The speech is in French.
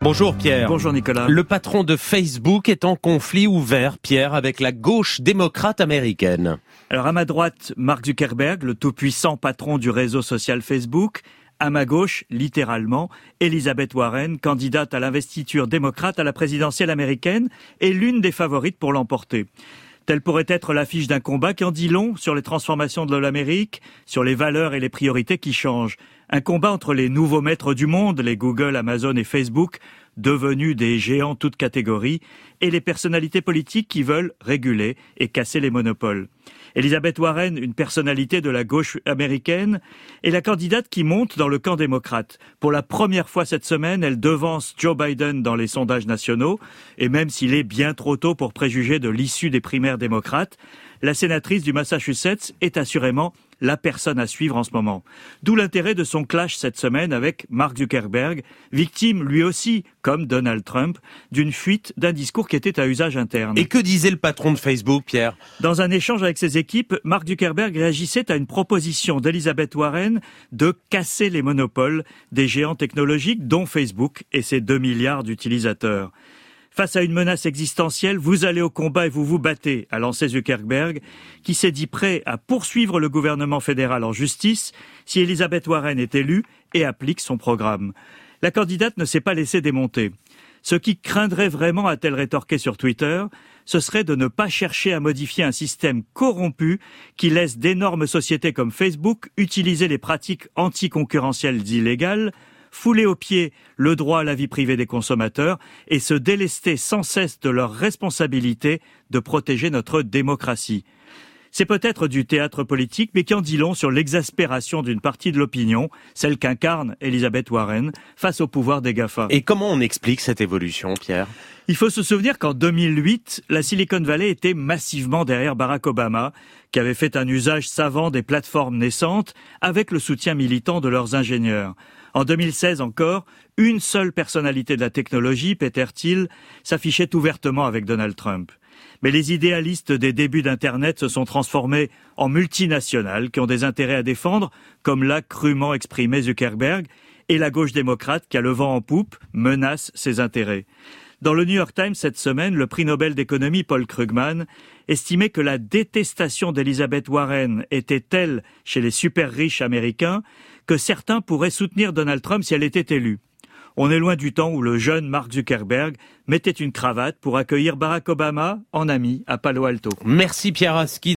Bonjour Pierre. Bonjour Nicolas. Le patron de Facebook est en conflit ouvert, Pierre, avec la gauche démocrate américaine. Alors à ma droite, Mark Zuckerberg, le tout-puissant patron du réseau social Facebook. À ma gauche, littéralement, Elizabeth Warren, candidate à l'investiture démocrate à la présidentielle américaine et l'une des favorites pour l'emporter. Telle pourrait être l'affiche d'un combat qui en dit long sur les transformations de l'Amérique, sur les valeurs et les priorités qui changent. Un combat entre les nouveaux maîtres du monde, les Google, Amazon et Facebook, devenus des géants toutes catégories, et les personnalités politiques qui veulent réguler et casser les monopoles. Elizabeth Warren, une personnalité de la gauche américaine, est la candidate qui monte dans le camp démocrate. Pour la première fois cette semaine, elle devance Joe Biden dans les sondages nationaux, et même s'il est bien trop tôt pour préjuger de l'issue des primaires démocrates, la sénatrice du Massachusetts est assurément la personne à suivre en ce moment. D'où l'intérêt de son clash cette semaine avec Mark Zuckerberg, victime lui aussi, comme Donald Trump, d'une fuite d'un discours qui était à usage interne. Et que disait le patron de Facebook, Pierre ? Dans un échange avec ses équipes, Mark Zuckerberg réagissait à une proposition d'Elizabeth Warren de casser les monopoles des géants technologiques, dont Facebook et ses 2 milliards d'utilisateurs. Face à une menace existentielle, vous allez au combat et vous vous battez, a lancé Zuckerberg, qui s'est dit prêt à poursuivre le gouvernement fédéral en justice si Elizabeth Warren est élue et applique son programme. La candidate ne s'est pas laissée démonter. Ce qui craindrait vraiment, a-t-elle rétorqué sur Twitter, ce serait de ne pas chercher à modifier un système corrompu qui laisse d'énormes sociétés comme Facebook utiliser les pratiques anticoncurrentielles illégales, fouler aux pieds le droit à la vie privée des consommateurs et se délester sans cesse de leur responsabilité de protéger notre démocratie. C'est peut-être du théâtre politique, mais qui en dit long sur l'exaspération d'une partie de l'opinion, celle qu'incarne Elizabeth Warren, face au pouvoir des GAFA. Et comment on explique cette évolution, Pierre ? Il faut se souvenir qu'en 2008, la Silicon Valley était massivement derrière Barack Obama, qui avait fait un usage savant des plateformes naissantes avec le soutien militant de leurs ingénieurs. En 2016 encore, une seule personnalité de la technologie, Peter Thiel, s'affichait ouvertement avec Donald Trump. Mais les idéalistes des débuts d'Internet se sont transformés en multinationales qui ont des intérêts à défendre, comme l'a crûment exprimé Zuckerberg, et la gauche démocrate qui a le vent en poupe menace ses intérêts. Dans le New York Times cette semaine, le prix Nobel d'économie Paul Krugman estimait que la détestation d'Elizabeth Warren était telle chez les super riches américains que certains pourraient soutenir Donald Trump si elle était élue. On est loin du temps où le jeune Mark Zuckerberg mettait une cravate pour accueillir Barack Obama en ami à Palo Alto. Merci Pierre Aski.